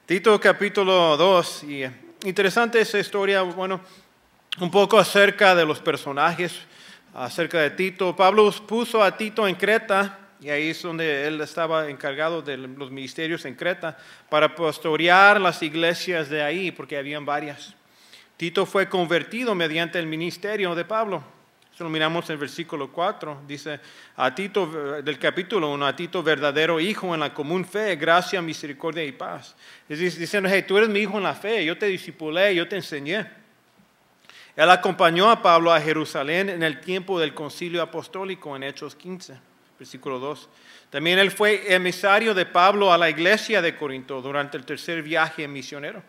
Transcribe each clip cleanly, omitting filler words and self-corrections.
Tito capítulo 2, y interesante esa historia, bueno, un poco acerca de los personajes, acerca de Tito. Pablo puso a Tito en Creta, y ahí es donde él estaba encargado de los ministerios en Creta, para pastorear las iglesias de ahí, porque habían varias. Tito fue convertido mediante el ministerio de Pablo. Eso lo miramos en el versículo 4. Dice a Tito, del capítulo 1, a Tito, verdadero hijo en la común fe, gracia, misericordia y paz. Es diciendo, hey, tú eres mi hijo en la fe, yo te discipulé, yo te enseñé. Él acompañó a Pablo a Jerusalén en el tiempo del concilio apostólico en Hechos 15, versículo 2. También él fue emisario de Pablo a la iglesia de Corinto durante el tercer viaje misionero,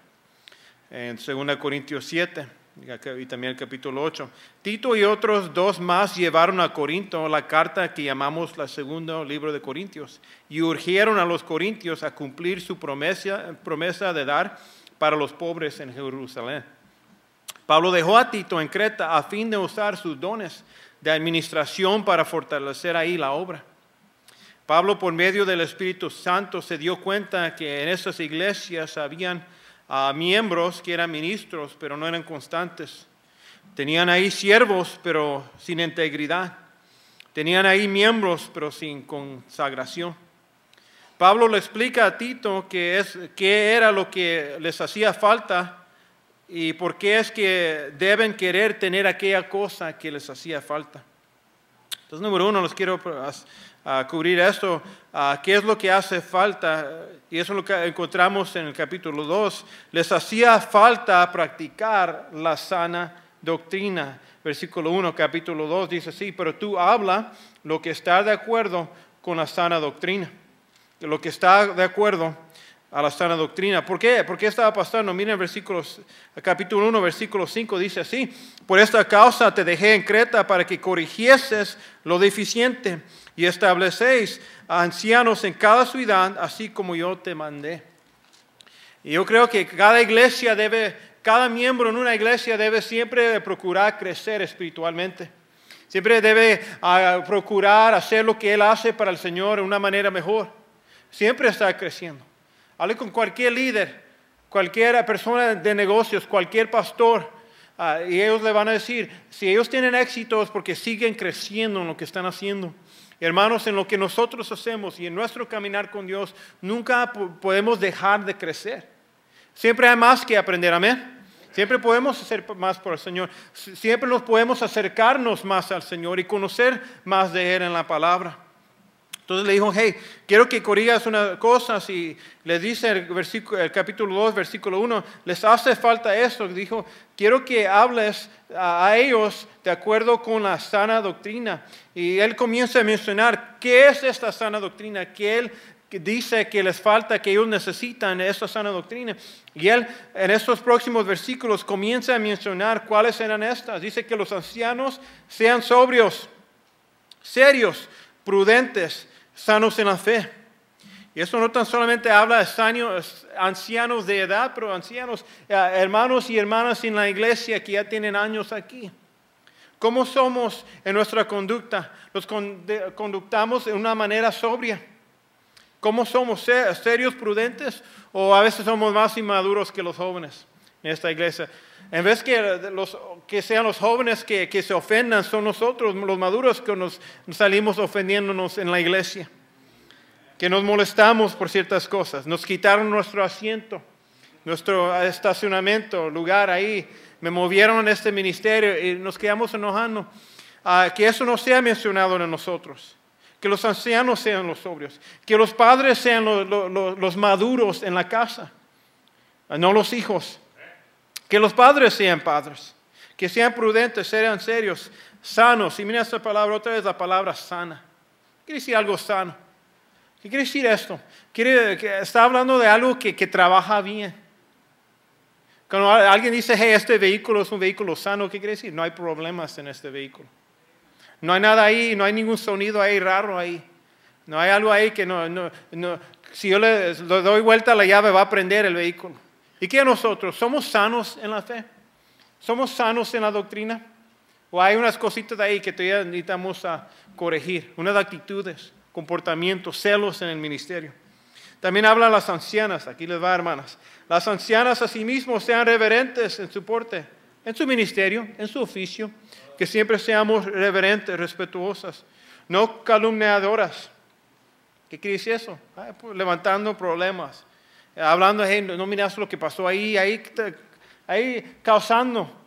en 2 Corintios 7. Y también el capítulo 8. Tito y otros dos más llevaron a Corinto la carta que llamamos el segundo libro de Corintios y urgieron a los corintios a cumplir su promesa de dar para los pobres en Jerusalén. Pablo dejó a Tito en Creta a fin de usar sus dones de administración para fortalecer ahí la obra. Pablo, por medio del Espíritu Santo, se dio cuenta que en esas iglesias habían miembros que eran ministros, pero no eran constantes. Tenían ahí siervos, pero sin integridad. Tenían ahí miembros, pero sin consagración. Pablo le explica a Tito qué era lo que les hacía falta y por qué es que deben querer tener aquella cosa que les hacía falta. Entonces, número uno, les quiero cubrir esto, qué es lo que hace falta, y eso es lo que encontramos en el capítulo 2. Les hacía falta practicar la sana doctrina. Versículo 1, capítulo 2 dice así, pero tú habla lo que está de acuerdo con la sana doctrina. Lo que está de acuerdo a la sana doctrina. ¿Por qué? ¿Por qué estaba pasando? Miren capítulo 1, versículo 5 dice así, por esta causa te dejé en Creta para que corrigieses lo deficiente y establecéis a ancianos en cada ciudad, así como yo te mandé. Y yo creo que cada miembro en una iglesia debe siempre procurar crecer espiritualmente. Siempre debe procurar hacer lo que él hace para el Señor de una manera mejor. Siempre está creciendo. Hable con cualquier líder, cualquier persona de negocios, cualquier pastor, y ellos le van a decir, si ellos tienen éxito es porque siguen creciendo en lo que están haciendo. Hermanos, en lo que nosotros hacemos y en nuestro caminar con Dios, nunca podemos dejar de crecer. Siempre hay más que aprender, amén. Siempre podemos hacer más por el Señor. Siempre nos podemos acercarnos más al Señor y conocer más de Él en la palabra. Entonces le dijo, hey, quiero que corrijas unas cosas, y les dice el capítulo 2, versículo 1, les hace falta esto. Dijo, quiero que hables a ellos de acuerdo con la sana doctrina. Y él comienza a mencionar qué es esta sana doctrina, que él dice que les falta, que ellos necesitan esta sana doctrina. Y él en estos próximos versículos comienza a mencionar cuáles eran estas. Dice que los ancianos sean sobrios, serios, prudentes, sanos en la fe. Y eso no tan solamente habla de ancianos de edad, pero ancianos, hermanos y hermanas en la iglesia que ya tienen años aquí. ¿Cómo somos en nuestra conducta? ¿Nos conductamos de una manera sobria? ¿Cómo somos? ¿Serios, prudentes? ¿O a veces somos más inmaduros que los jóvenes en esta iglesia? En vez que sean los jóvenes que se ofendan, son nosotros los maduros que nos salimos ofendiéndonos en la iglesia. Que nos molestamos por ciertas cosas. Nos quitaron nuestro asiento, nuestro estacionamiento, lugar ahí. Me movieron en este ministerio y nos quedamos enojando. Que eso no sea mencionado en nosotros. Que los ancianos sean los sobrios. Que los padres sean los maduros en la casa, no los hijos. Que los padres sean padres, que sean prudentes, sean serios, sanos. Y mira esta palabra, otra vez la palabra sana. Quiere decir algo sano. ¿Qué quiere decir esto? Está hablando de algo que trabaja bien. Cuando alguien dice, hey, este vehículo es un vehículo sano, ¿qué quiere decir? No hay problemas en este vehículo. No hay nada ahí, no hay ningún sonido ahí raro ahí. No hay algo ahí que si yo le doy vuelta a la llave va a prender el vehículo. ¿Y qué nosotros? ¿Somos sanos en la fe? ¿Somos sanos en la doctrina? ¿O hay unas cositas de ahí que todavía necesitamos corregir? Unas actitudes, comportamientos, celos en el ministerio. También hablan las ancianas, aquí les va, hermanas. Las ancianas asimismo sean reverentes en su porte, en su ministerio, en su oficio, que siempre seamos reverentes, respetuosas, no calumniadoras. ¿Qué quiere decir eso? Pues levantando problemas, hablando, hey, no miras lo que pasó ahí causando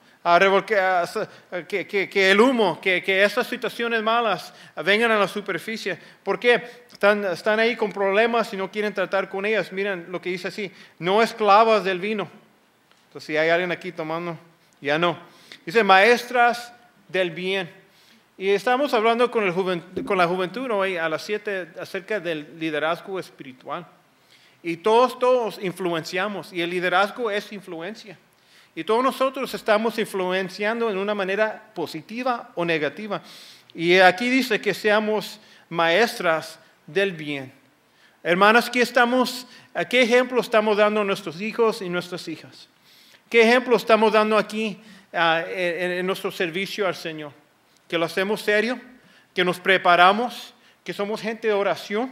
que el humo, que esas situaciones malas vengan a la superficie. ¿Por qué? Están ahí con problemas y no quieren tratar con ellas. Miren lo que dice así, no esclavas del vino. Entonces, si hay alguien aquí tomando, ya no. Dice, maestras del bien. Y estamos hablando con la juventud hoy a las 7 acerca del liderazgo espiritual. Y todos influenciamos, y el liderazgo es influencia. Y todos nosotros estamos influenciando en una manera positiva o negativa. Y aquí dice que seamos maestras del bien. Hermanas, ¿qué ejemplo estamos dando a nuestros hijos y nuestras hijas? ¿Qué ejemplo estamos dando aquí en nuestro servicio al Señor? Que lo hacemos serio, que nos preparamos, que somos gente de oración,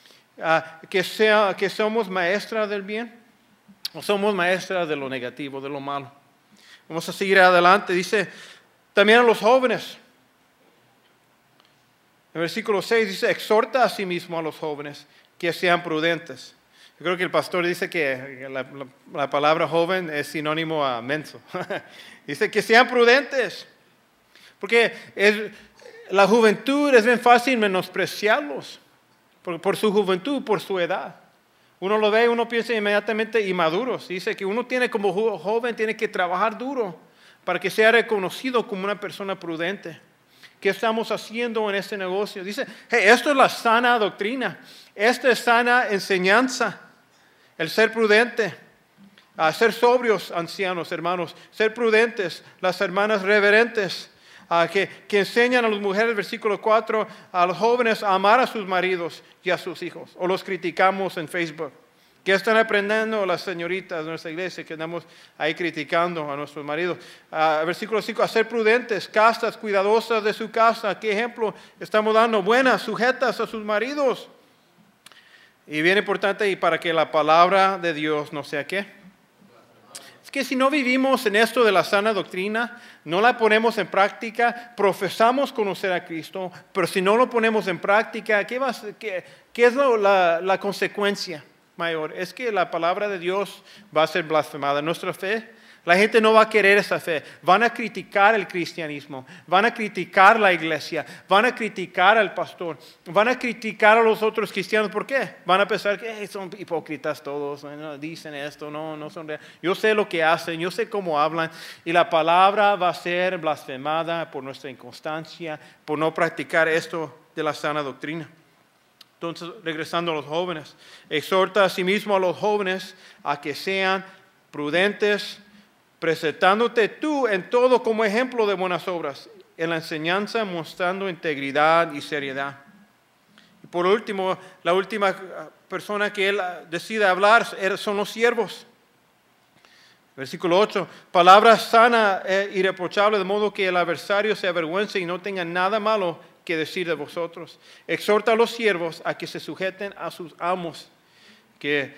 que somos maestras del bien. O somos maestras de lo negativo, de lo malo. Vamos a seguir adelante. Dice también a los jóvenes. En versículo 6 dice, exhorta a sí mismo a los jóvenes que sean prudentes. Yo creo que el pastor dice que la palabra joven es sinónimo a menso. Dice que sean prudentes. Porque la juventud es bien fácil menospreciarlos. Por su juventud, por su edad. Uno lo ve, uno piensa inmediatamente inmaduros. Dice que uno como joven tiene que trabajar duro para que sea reconocido como una persona prudente. ¿Qué estamos haciendo en este negocio? Dice, hey, esto es la sana doctrina. Esta es sana enseñanza. El ser prudente. Ser sobrios, ancianos, hermanos. Ser prudentes, las hermanas reverentes. Que enseñan a las mujeres, versículo 4, a los jóvenes a amar a sus maridos y a sus hijos. O los criticamos en Facebook. ¿Qué están aprendiendo las señoritas de nuestra iglesia que andamos ahí criticando a nuestros maridos? Versículo 5, a ser prudentes, castas, cuidadosas de su casa. ¿Qué ejemplo estamos dando? Buenas, sujetas a sus maridos. Y bien importante, y para que la palabra de Dios no sea ¿qué? Es que si no vivimos en esto de la sana doctrina, no la ponemos en práctica, profesamos conocer a Cristo, pero si no lo ponemos en práctica, ¿qué es la consecuencia mayor? Es que la palabra de Dios va a ser blasfemada. Nuestra fe, la gente no va a querer esa fe. Van a criticar el cristianismo, van a criticar la iglesia, van a criticar al pastor, van a criticar a los otros cristianos. ¿Por qué? Van a pensar que son hipócritas todos, no, dicen esto, no son reales. Yo sé lo que hacen, yo sé cómo hablan, y la palabra va a ser blasfemada por nuestra inconstancia, por no practicar esto de la sana doctrina. Entonces, regresando a los jóvenes, exhorta a sí mismo a los jóvenes a que sean prudentes, presentándote tú en todo como ejemplo de buenas obras, en la enseñanza mostrando integridad y seriedad. Y por último, la última persona que él decide hablar son los siervos. Versículo 8, palabra sana e irreprochable, de modo que el adversario se avergüence y no tenga nada malo que decir de vosotros. Exhorta a los siervos a que se sujeten a sus amos, que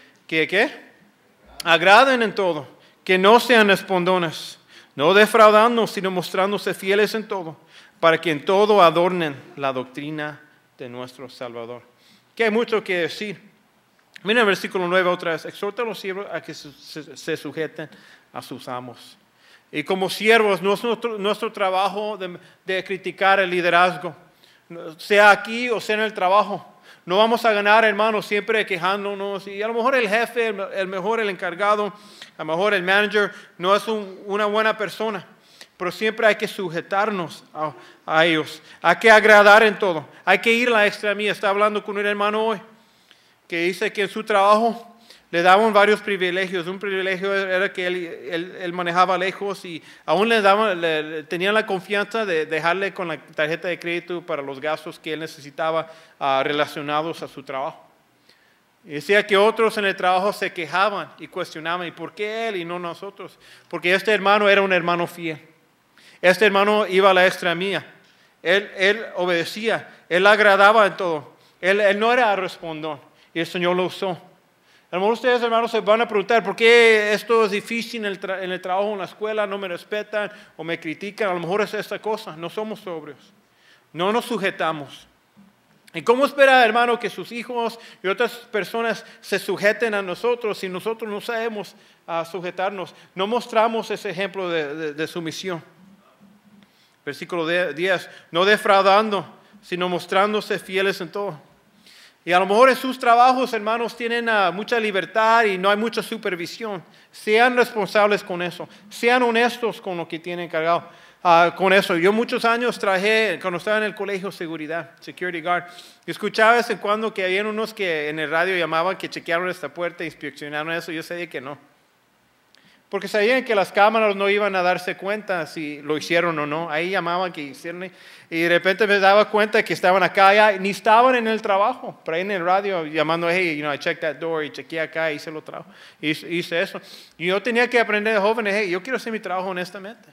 agraden en todo. Que no sean respondones, no defraudando, sino mostrándose fieles en todo, para que en todo adornen la doctrina de nuestro Salvador. Que hay mucho que decir. Miren el versículo 9 otra vez. Exhorta a los siervos a que se sujeten a sus amos. Y como siervos, no es nuestro trabajo de criticar el liderazgo, sea aquí o sea en el trabajo. No vamos a ganar, hermanos, siempre quejándonos. Y a lo mejor el jefe, el encargado, a lo mejor el manager no es una buena persona. Pero siempre hay que sujetarnos a ellos. Hay que agradar en todo. Hay que ir la extra milla. Estaba hablando con un hermano hoy que dice que en su trabajo le daban varios privilegios. Un privilegio era que él manejaba lejos y aún tenían la confianza de dejarle con la tarjeta de crédito para los gastos que él necesitaba relacionados a su trabajo. Y decía que otros en el trabajo se quejaban y cuestionaban, ¿y por qué él y no nosotros? Porque este hermano era un hermano fiel. Este hermano iba a la extra milla. Él obedecía, él agradaba en todo. Él no era respondón y el Señor lo usó. A lo mejor ustedes, hermanos, se van a preguntar, ¿por qué esto es difícil en el trabajo, en la escuela? No me respetan o me critican. A lo mejor es esta cosa. No somos sobrios. No nos sujetamos. ¿Y cómo espera, hermano, que sus hijos y otras personas se sujeten a nosotros si nosotros no sabemos sujetarnos? No mostramos ese ejemplo de sumisión. Versículo 10, no defraudando, sino mostrándose fieles en todo. Y a lo mejor en sus trabajos, hermanos, tienen mucha libertad y no hay mucha supervisión. Sean responsables con eso. Sean honestos con lo que tienen cargado. Con eso, yo muchos años trabajé, cuando estaba en el colegio, seguridad, security guard. Y escuchaba de vez en cuando que había unos que en el radio llamaban que chequearon esta puerta, inspeccionaron eso. Yo sabía que no. Porque sabían que las cámaras no iban a darse cuenta si lo hicieron o no. Ahí llamaban que hicieron. Y de repente me daba cuenta que estaban acá, ya, ni estaban en el trabajo. Pero ahí en el radio llamando, hey, I checked that door, y chequeé acá, hice lo trabajo. Hice eso. Y yo tenía que aprender de jóvenes, hey, yo quiero hacer mi trabajo honestamente.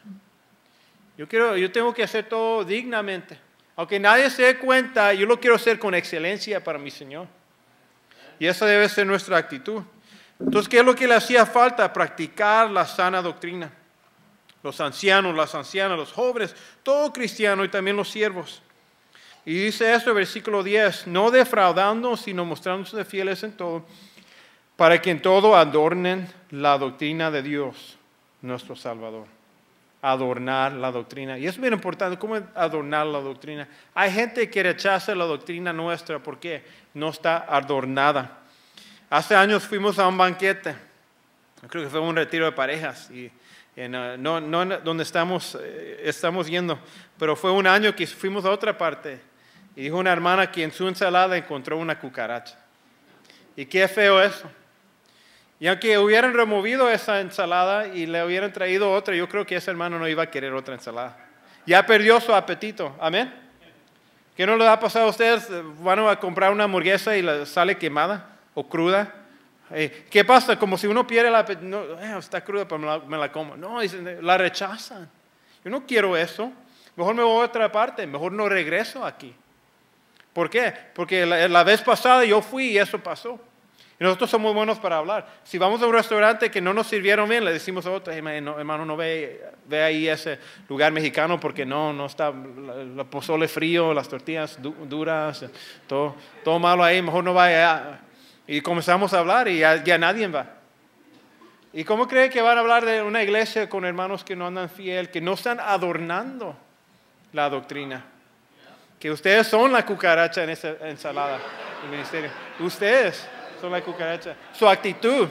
Yo tengo que hacer todo dignamente. Aunque nadie se dé cuenta, yo lo quiero hacer con excelencia para mi Señor. Y esa debe ser nuestra actitud. Entonces, ¿qué es lo que le hacía falta? Practicar la sana doctrina. Los ancianos, las ancianas, los jóvenes, todo cristiano y también los siervos. Y dice esto, versículo 10, no defraudando, sino mostrándose fieles en todo, para que en todo adornen la doctrina de Dios, nuestro Salvador. Adornar la doctrina. Y es bien importante, ¿cómo adornar la doctrina? Hay gente que rechaza la doctrina nuestra porque no está adornada. Hace años fuimos a un banquete, creo que fue un retiro de parejas, y no donde estamos yendo, pero fue un año que fuimos a otra parte, y dijo una hermana que en su ensalada encontró una cucaracha. Y qué feo eso. Y aunque hubieran removido esa ensalada y le hubieran traído otra, yo creo que ese hermano no iba a querer otra ensalada. Ya perdió su apetito, amén. ¿Qué no les ha pasado a ustedes? Van a comprar una hamburguesa y la sale quemada o cruda. ¿Qué pasa? Como si uno pierde la apetito. No, está cruda, pero me la como. No, la rechazan. Yo no quiero eso. Mejor me voy a otra parte. Mejor no regreso aquí. ¿Por qué? Porque la vez pasada yo fui y eso pasó. Y nosotros somos buenos para hablar. Si vamos a un restaurante que no nos sirvieron bien, le decimos a otro, hermano, no ve ahí ese lugar mexicano porque no está el pozole frío, las tortillas duras, todo malo ahí, mejor no vaya. Y comenzamos a hablar y ya nadie va. ¿Y cómo cree que van a hablar de una iglesia con hermanos que no andan fiel, que no están adornando la doctrina? Que ustedes son la cucaracha en esa ensalada del ministerio. Ustedes son la cucaracha. Su actitud,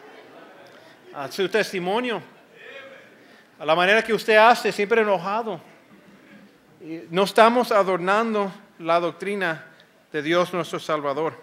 su testimonio, a la manera que usted hace, siempre enojado. No estamos adornando la doctrina de Dios nuestro Salvador.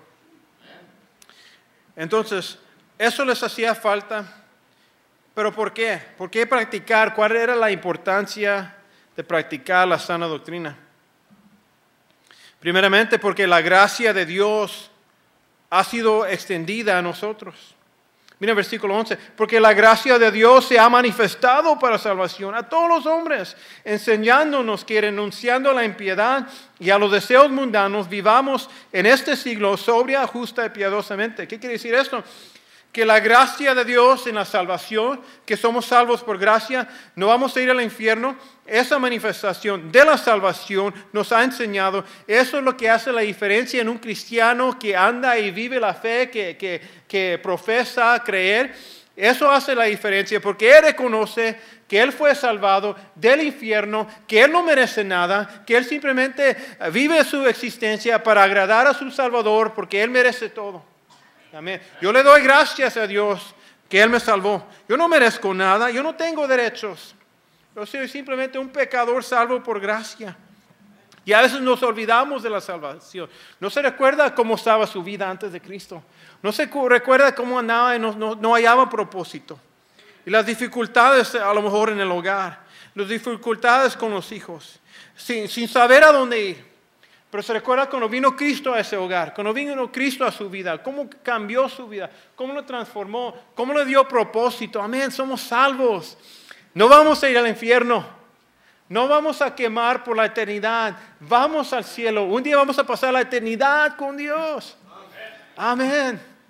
Entonces, eso les hacía falta. ¿Pero por qué? ¿Por qué practicar? ¿Cuál era la importancia de practicar la sana doctrina? Primeramente, porque la gracia de Dios ha sido extendida a nosotros. Mira el versículo 11. Porque la gracia de Dios se ha manifestado para salvación a todos los hombres, enseñándonos que renunciando a la impiedad y a los deseos mundanos, vivamos en este siglo sobria, justa y piadosamente. ¿Qué quiere decir esto? Que la gracia de Dios en la salvación, que somos salvos por gracia, no vamos a ir al infierno. Esa manifestación de la salvación nos ha enseñado. Eso es lo que hace la diferencia en un cristiano que anda y vive la fe, que profesa creer. Eso hace la diferencia porque Él reconoce que Él fue salvado del infierno, que Él no merece nada, que Él simplemente vive su existencia para agradar a su Salvador porque Él merece todo. Amén. Yo le doy gracias a Dios que Él me salvó. Yo no merezco nada, yo no tengo derechos. Yo soy simplemente un pecador salvo por gracia. Y a veces nos olvidamos de la salvación. No se recuerda cómo estaba su vida antes de Cristo. No se recuerda cómo andaba y no hallaba propósito. Y las dificultades a lo mejor en el hogar. Las dificultades con los hijos. Sin saber a dónde ir. Pero se recuerda cuando vino Cristo a ese hogar, cuando vino Cristo a su vida, cómo cambió su vida, cómo lo transformó, cómo le dio propósito. Amén, somos salvos. No vamos a ir al infierno, no vamos a quemar por la eternidad, vamos al cielo. Un día vamos a pasar la eternidad con Dios. Amén.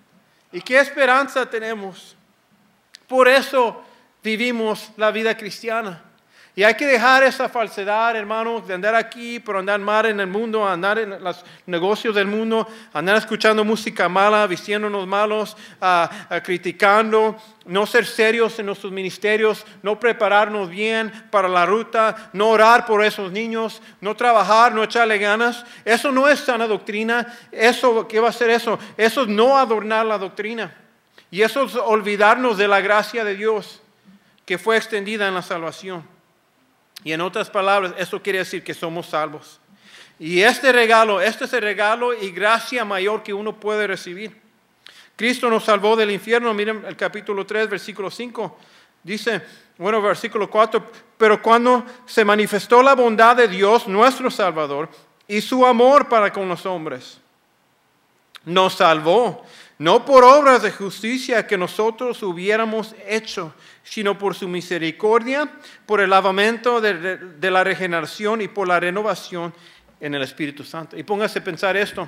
¿Y qué esperanza tenemos? Por eso vivimos la vida cristiana. Y hay que dejar esa falsedad, hermanos, de andar aquí, por andar mal en el mundo, andar en los negocios del mundo, andar escuchando música mala, vistiéndonos malos, criticando, no ser serios en nuestros ministerios, no prepararnos bien para la ruta, no orar por esos niños, no trabajar, no echarle ganas. Eso no es sana doctrina. Eso, ¿qué va a ser eso? Eso es no adornar la doctrina. Y eso es olvidarnos de la gracia de Dios que fue extendida en la salvación. Y en otras palabras, eso quiere decir que somos salvos. Y este es el regalo y gracia mayor que uno puede recibir. Cristo nos salvó del infierno. Miren el capítulo 3, versículo 5. Dice, bueno, versículo 4. Pero cuando se manifestó la bondad de Dios, nuestro Salvador, y su amor para con los hombres, nos salvó, no por obras de justicia que nosotros hubiéramos hecho, sino por su misericordia, por el lavamiento de la regeneración y por la renovación en el Espíritu Santo. Y póngase a pensar esto.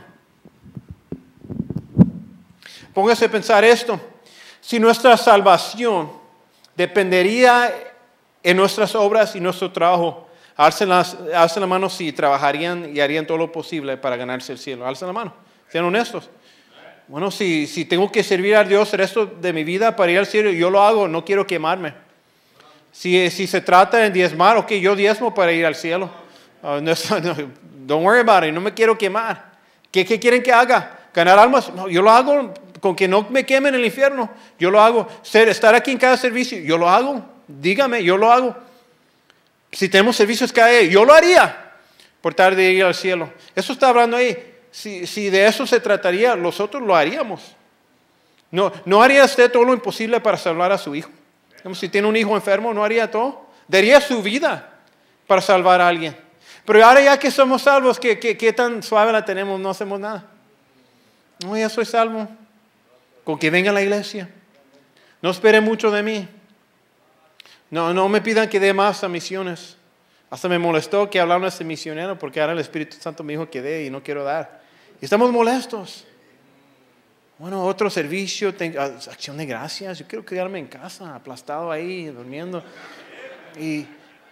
Póngase a pensar esto. Si nuestra salvación dependería en nuestras obras y nuestro trabajo, alcen la mano si trabajarían y harían todo lo posible para ganarse el cielo. Alcen la mano. Sean honestos. Bueno, si tengo que servir a Dios el resto de mi vida para ir al cielo, yo lo hago, no quiero quemarme. Si se trata de diezmar, ok, yo diezmo para ir al cielo. Don't worry about it, no me quiero quemar. ¿Qué quieren que haga? ¿Ganar almas? No, yo lo hago con que no me quemen en el infierno. Yo lo hago. Estar aquí en cada servicio, yo lo hago. Dígame, yo lo hago. Si tenemos servicios cada día, yo lo haría por tal de ir al cielo. Eso está hablando ahí. Si de eso se trataría, nosotros lo haríamos. ¿No haría usted todo lo imposible para salvar a su hijo? Si tiene un hijo enfermo, ¿no haría todo? Daría su vida para salvar a alguien. Pero ahora ya que somos salvos, ¿qué tan suave la tenemos? No hacemos nada. No, ya soy salvo. Con que venga a la iglesia. No espere mucho de mí. No me pidan que dé más a misiones. Hasta me molestó que hablaron de ese misionero porque ahora el Espíritu Santo me dijo que dé y no quiero dar. Y estamos molestos. Bueno, otro servicio, acción de gracias. Yo quiero quedarme en casa, aplastado ahí, durmiendo. Y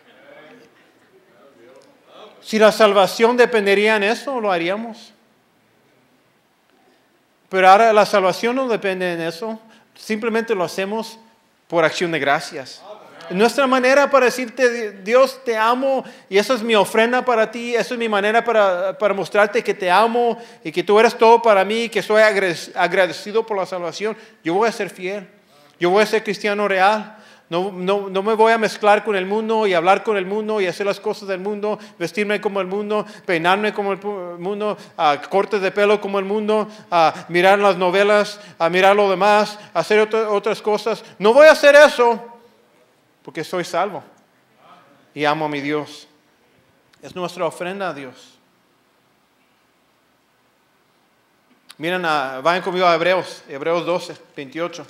si la salvación dependería en eso, lo haríamos. Pero ahora la salvación no depende en eso. Simplemente lo hacemos por acción de gracias. Nuestra manera para decirte, Dios, te amo, y esa es mi ofrenda para ti, esa es mi manera para mostrarte que te amo y que tú eres todo para mí, que soy agradecido por la salvación. Yo voy a ser fiel, yo voy a ser cristiano real. No me voy a mezclar con el mundo y hablar con el mundo y hacer las cosas del mundo, vestirme como el mundo, peinarme como el mundo, cortes de pelo como el mundo, mirar las novelas, mirar lo demás, hacer otras cosas. No voy a hacer eso. Porque soy salvo y amo a mi Dios. Es nuestra ofrenda a Dios. Miren, vayan conmigo a Hebreos 12, 28.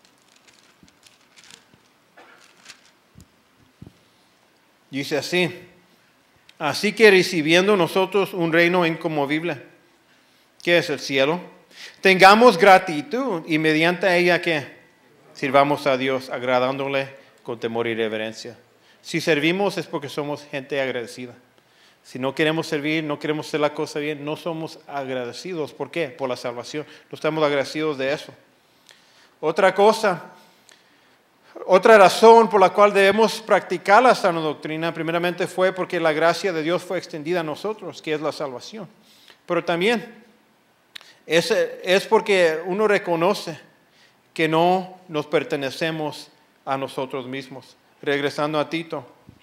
Dice así: así que recibiendo nosotros un reino inconmovible, que es el cielo, tengamos gratitud y mediante ella que sirvamos a Dios agradándole con temor y reverencia. Si servimos es porque somos gente agradecida. Si no queremos servir, no queremos hacer la cosa bien, no somos agradecidos. ¿Por qué? Por la salvación. No estamos agradecidos de eso. Otra cosa, otra razón por la cual debemos practicar la sana doctrina, primeramente fue porque la gracia de Dios fue extendida a nosotros, que es la salvación. Pero también es porque uno reconoce que no nos pertenecemos a nosotros mismos. Regresando a Tito,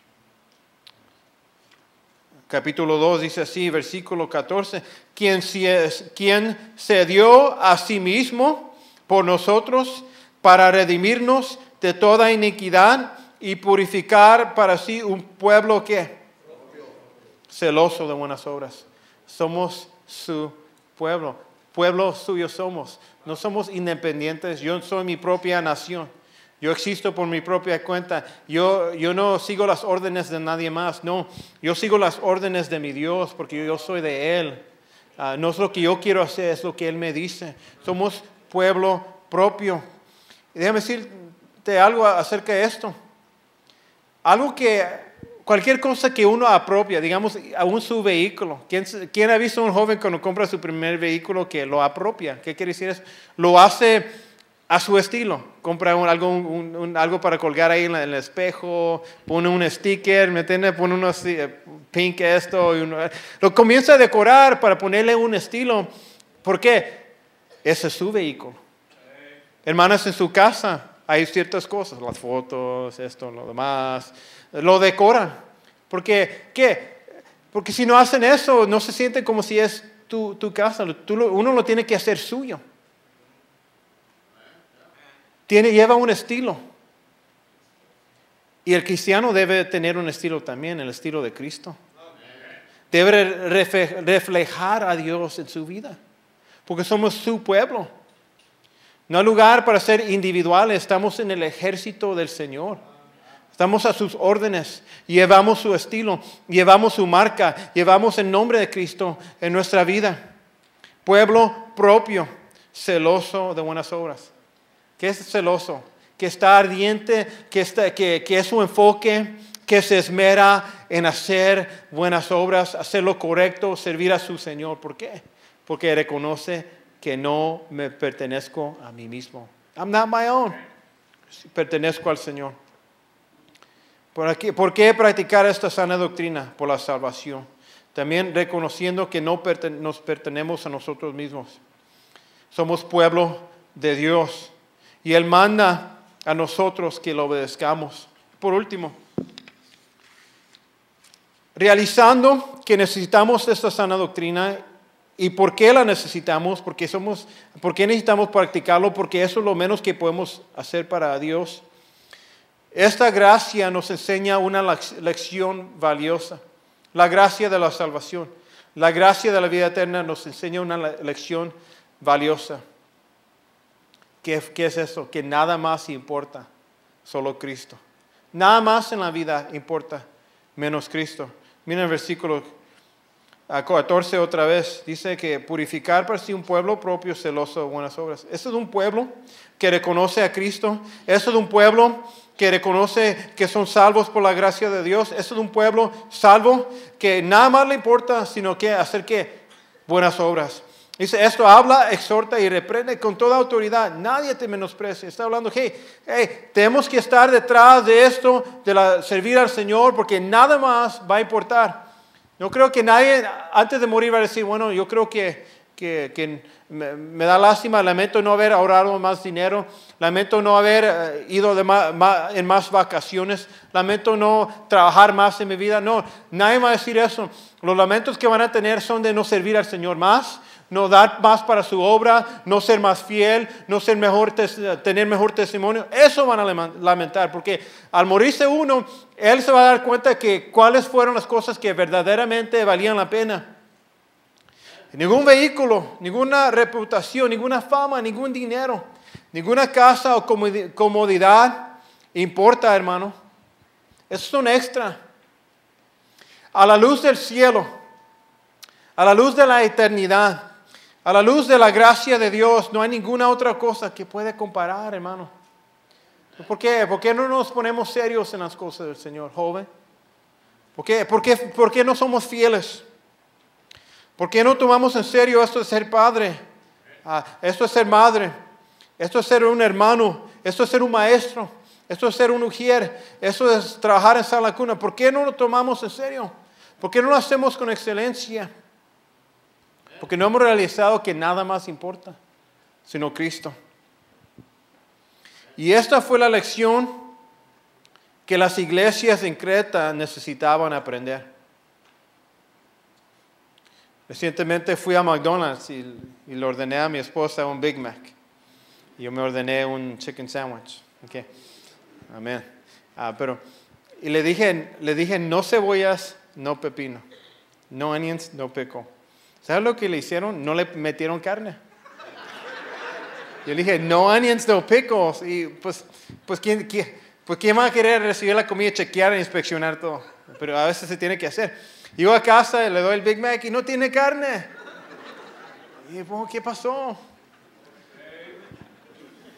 capítulo 2 dice así, versículo 14: quien se dio a sí mismo por nosotros para redimirnos de toda iniquidad y purificar para sí un pueblo que celoso de buenas obras. Somos su pueblo suyo somos. No somos independientes. Yo soy mi propia nación. Yo existo por mi propia cuenta. Yo no sigo las órdenes de nadie más. No, yo sigo las órdenes de mi Dios porque yo soy de Él. No es lo que yo quiero hacer, es lo que Él me dice. Somos pueblo propio. Y déjame decirte algo acerca de esto. Algo que, cualquier cosa que uno apropia, digamos, aún su vehículo. ¿Quién ha visto a un joven cuando compra su primer vehículo que lo apropia? ¿Qué quiere decir eso? Lo hace a su estilo. Compra algo para colgar ahí en el espejo, pone un sticker, ¿me entiendes? Pone unos pink esto. Lo comienza a decorar para ponerle un estilo. ¿Por qué? Ese es su vehículo. Hermanas, en su casa hay ciertas cosas, las fotos, esto, lo demás, lo decoran. ¿Qué? Porque si no hacen eso, no se sienten como si es tu casa. Uno lo tiene que hacer suyo. Lleva un estilo. Y el cristiano debe tener un estilo también, el estilo de Cristo. Debe reflejar a Dios en su vida. Porque somos su pueblo. No hay lugar para ser individuales, estamos en el ejército del Señor. Estamos a sus órdenes, llevamos su estilo, llevamos su marca, llevamos el nombre de Cristo en nuestra vida. Pueblo propio, celoso de buenas obras. ¿Qué es celoso? Que está ardiente, que es su enfoque, que se esmera en hacer buenas obras, hacer lo correcto, servir a su Señor. ¿Por qué? Porque reconoce que no me pertenezco a mí mismo. I'm not my own. Pertenezco al Señor. ¿Por qué practicar esta sana doctrina? Por la salvación. También reconociendo que no nos pertenecemos a nosotros mismos. Somos pueblo de Dios. Y Él manda a nosotros que lo obedezcamos. Por último, realizando que necesitamos esta sana doctrina. ¿Y por qué la necesitamos? ¿Por qué necesitamos practicarlo? Porque eso es lo menos que podemos hacer para Dios. Esta gracia nos enseña una lección valiosa. La gracia de la salvación. La gracia de la vida eterna nos enseña una lección valiosa. ¿Qué es eso? Que nada más importa, solo Cristo. Nada más en la vida importa, menos Cristo. Miren el versículo 14 otra vez, dice que purificar para sí un pueblo propio celoso de buenas obras. Este es un pueblo que reconoce a Cristo. Este es un pueblo que reconoce que son salvos por la gracia de Dios. Este es un pueblo salvo que nada más le importa sino que hacer ¿qué? Buenas obras. Dice, esto habla, exhorta y reprende con toda autoridad. Nadie te menosprecia. Está hablando, tenemos que estar detrás de esto, servir al Señor, porque nada más va a importar. No creo que nadie antes de morir va a decir, bueno, yo creo que me da lástima, lamento no haber ahorrado más dinero, lamento no haber ido en más vacaciones, lamento no trabajar más en mi vida. No, nadie va a decir eso. Los lamentos que van a tener son de no servir al Señor más, no dar más para su obra, no ser más fiel, no ser tener mejor testimonio. Eso van a lamentar, porque al morirse uno, él se va a dar cuenta que cuáles fueron las cosas que verdaderamente valían la pena. Ningún vehículo, ninguna reputación, ninguna fama, ningún dinero, ninguna casa o comodidad importa, hermano. Eso es un extra. A la luz del cielo, a la luz de la eternidad, a la luz de la gracia de Dios, no hay ninguna otra cosa que puede comparar, hermano. ¿Por qué? ¿Por qué no nos ponemos serios en las cosas del Señor, joven? ¿Por qué no somos fieles? ¿Por qué no tomamos en serio esto de ser padre? Esto es ser madre. Esto es ser un hermano. Esto es ser un maestro. Esto es ser un ujier. Esto es trabajar en sala cuna. ¿Por qué no lo tomamos en serio? ¿Por qué no lo hacemos con excelencia? Porque no hemos realizado que nada más importa, sino Cristo. Y esta fue la lección que las iglesias en Creta necesitaban aprender. Recientemente fui a McDonald's y le ordené a mi esposa un Big Mac. Y yo me ordené un chicken sandwich. Okay. Amén. Y le dije no cebollas, no pepino. No onions, no pickle. ¿Sabes lo que le hicieron? No le metieron carne. Yo le dije, no onions, no pickles. Y pues ¿quién va a querer recibir la comida, chequear e inspeccionar todo? Pero a veces se tiene que hacer. Llego a casa, le doy el Big Mac y no tiene carne. Y yo, ¿qué pasó?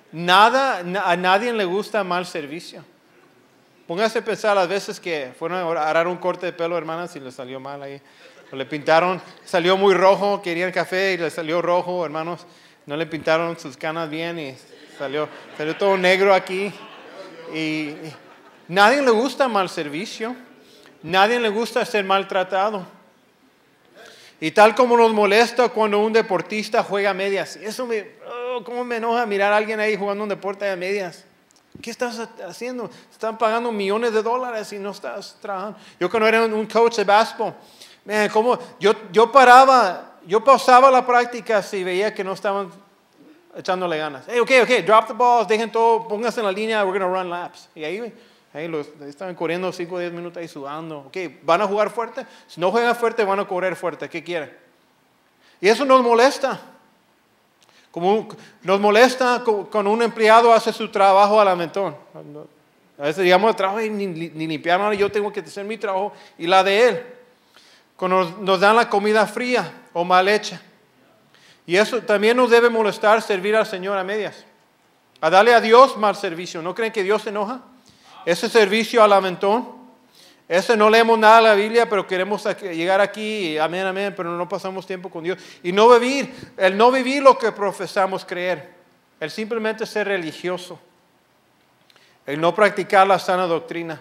A nadie le gusta mal servicio. Póngase a pensar las veces que fueron a arar un corte de pelo, hermanas, y le salió mal ahí. O le pintaron, salió muy rojo, querían café y le salió rojo, hermanos. No le pintaron sus canas bien y salió todo negro aquí. Y nadie le gusta mal servicio. Nadie le gusta ser maltratado. Y tal como nos molesta cuando un deportista juega a medias. Cómo me enoja mirar a alguien ahí jugando un deporte a medias. ¿Qué estás haciendo? Están pagando millones de dólares y no estás trabajando. Yo cuando era un coach de básquetbol, yo pausaba la práctica si veía que no estaban echándole ganas. Hey, okay, drop the balls, dejen todo, pónganse en la línea, we're going to run laps. Y ahí estaban corriendo 5 o 10 minutos ahí sudando. Okay, ¿van a jugar fuerte? Si no juegan fuerte, van a correr fuerte. ¿Qué quieren? Y eso nos molesta. Como nos molesta cuando un empleado hace su trabajo al aventón. A veces llegamos al trabajo y ni limpiar nada, yo tengo que hacer mi trabajo y la de él. Cuando nos dan la comida fría o mal hecha. Y eso también nos debe molestar servir al Señor a medias. A darle a Dios mal servicio. ¿No creen que Dios se enoja? Ese servicio al aventón. Ese no leemos nada de la Biblia, pero queremos llegar aquí, y amén, pero no pasamos tiempo con Dios. Y no vivir lo que profesamos creer. El simplemente ser religioso. El no practicar la sana doctrina.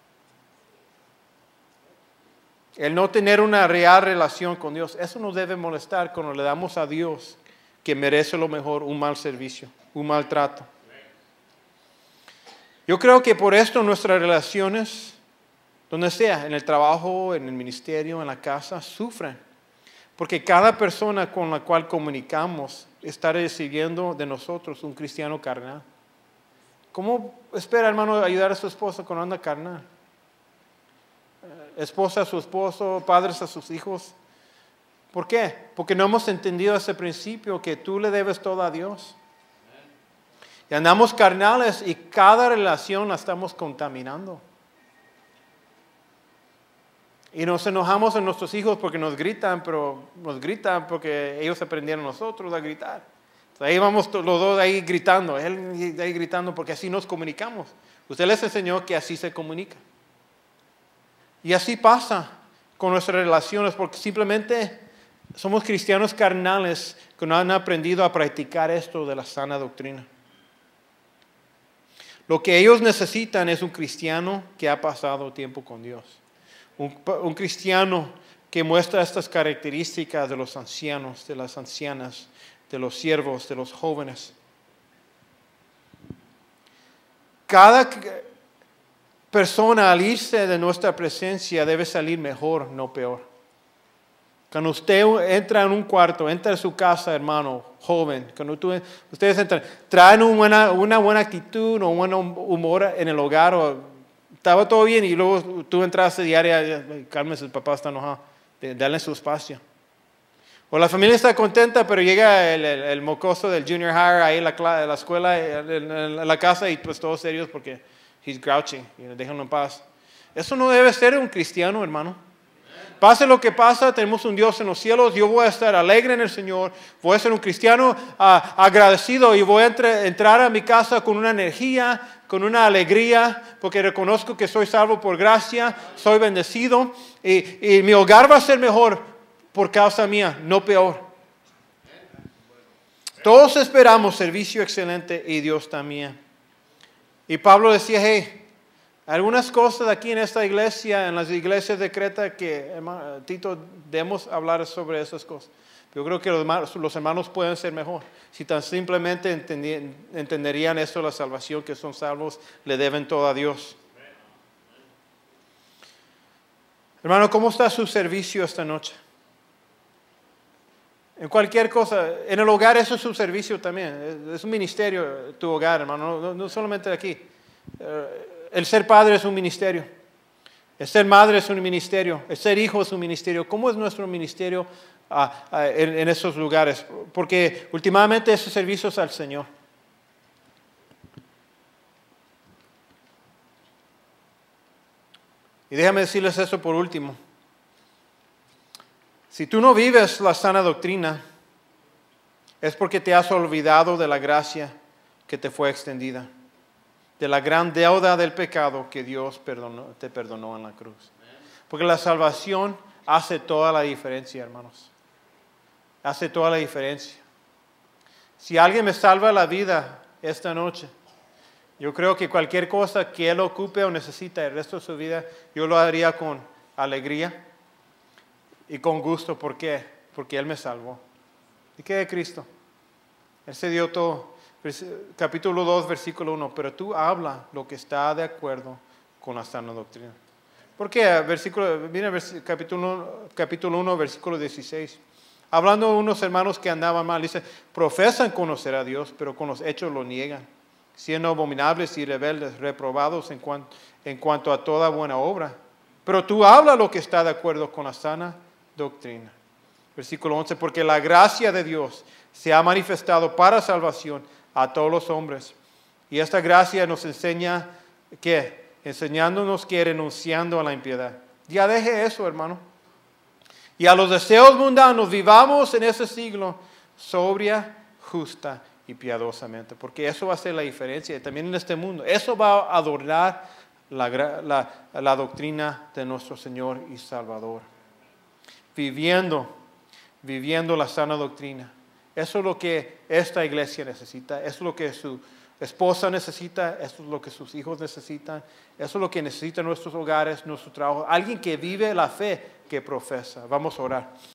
El no tener una real relación con Dios. Eso nos debe molestar cuando le damos a Dios, que merece lo mejor, un mal servicio, un mal trato. Yo creo que por esto nuestras relaciones, donde sea, en el trabajo, en el ministerio, en la casa, sufren. Porque cada persona con la cual comunicamos está recibiendo de nosotros un cristiano carnal. ¿Cómo espera, hermano, ayudar a su esposa cuando anda carnal? Esposa a su esposo, padres a sus hijos. ¿Por qué? Porque no hemos entendido ese principio que tú le debes todo a Dios. Y andamos carnales y cada relación la estamos contaminando. Y nos enojamos en nuestros hijos porque nos gritan, pero nos gritan porque ellos aprendieron a nosotros a gritar. Entonces ahí vamos los dos ahí gritando, él ahí gritando porque así nos comunicamos. Usted les enseñó que así se comunica. Y así pasa con nuestras relaciones porque simplemente somos cristianos carnales que no han aprendido a practicar esto de la sana doctrina. Lo que ellos necesitan es un cristiano que ha pasado tiempo con Dios. Un cristiano que muestra estas características de los ancianos, de las ancianas, de los siervos, de los jóvenes. Cada persona al irse de nuestra presencia debe salir mejor, no peor. Cuando usted entra en un cuarto, entra en su casa, hermano, joven, cuando ustedes entran, traen una buena actitud o un buen humor en el hogar, o estaba todo bien y luego tú entraste diaria, cálmese, el papá está enojado, dale su espacio. O la familia está contenta, pero llega el mocoso del junior high ahí en la escuela, en la casa, y pues todos serios porque he's grouchy, déjenlo en paz. Eso no debe ser un cristiano, hermano. Pase lo que pasa, tenemos un Dios en los cielos. Yo voy a estar alegre en el Señor. Voy a ser un cristiano agradecido y voy a entrar a mi casa con una energía, con una alegría, porque reconozco que soy salvo por gracia, soy bendecido y mi hogar va a ser mejor por causa mía, no peor. Todos esperamos servicio excelente y Dios también. Y Pablo decía, hey, algunas cosas aquí en esta iglesia, en las iglesias de Creta, que Tito, debemos hablar sobre esas cosas. Yo creo que los hermanos pueden ser mejor. Si tan simplemente entenderían esto, la salvación, que son salvos, le deben todo a Dios. Hermano, ¿cómo está su servicio esta noche? En cualquier cosa, en el hogar eso es su servicio también. Es un ministerio tu hogar, hermano, no solamente aquí. El ser padre es un ministerio. El ser madre es un ministerio. El ser hijo es un ministerio. ¿Cómo es nuestro ministerio en esos lugares? Porque últimamente ese servicio es al Señor. Y déjame decirles eso por último. Si tú no vives la sana doctrina, es porque te has olvidado de la gracia que te fue extendida, de la gran deuda del pecado que Dios te perdonó en la cruz. Porque la salvación hace toda la diferencia, hermanos. Hace toda la diferencia. Si alguien me salva la vida esta noche, yo creo que cualquier cosa que Él ocupe o necesite el resto de su vida, yo lo haría con alegría y con gusto. ¿Por qué? Porque Él me salvó. ¿Y qué de Cristo? Él se dio todo. Capítulo 2, versículo 1. Pero tú habla lo que está de acuerdo con la sana doctrina. ¿Por qué? Mira capítulo 1, versículo 16. Hablando de unos hermanos que andaban mal, dice, profesan conocer a Dios, pero con los hechos lo niegan, siendo abominables y rebeldes, reprobados en cuanto a toda buena obra. Pero tú habla lo que está de acuerdo con la sana doctrina. Versículo 11, porque la gracia de Dios se ha manifestado para salvación a todos los hombres. Y esta gracia nos enseña que, enseñándonos que renunciando a la impiedad. Ya deje eso, hermano. Y a los deseos mundanos vivamos en ese siglo sobria, justa y piadosamente. Porque eso va a ser la diferencia también en este mundo. Eso va a adornar la doctrina de nuestro Señor y Salvador. Viviendo la sana doctrina. Eso es lo que esta iglesia necesita. Eso es lo que su esposa necesita. Eso es lo que sus hijos necesitan. Eso es lo que necesitan nuestros hogares, nuestro trabajo. Alguien que vive la fe que profesa. Vamos a orar.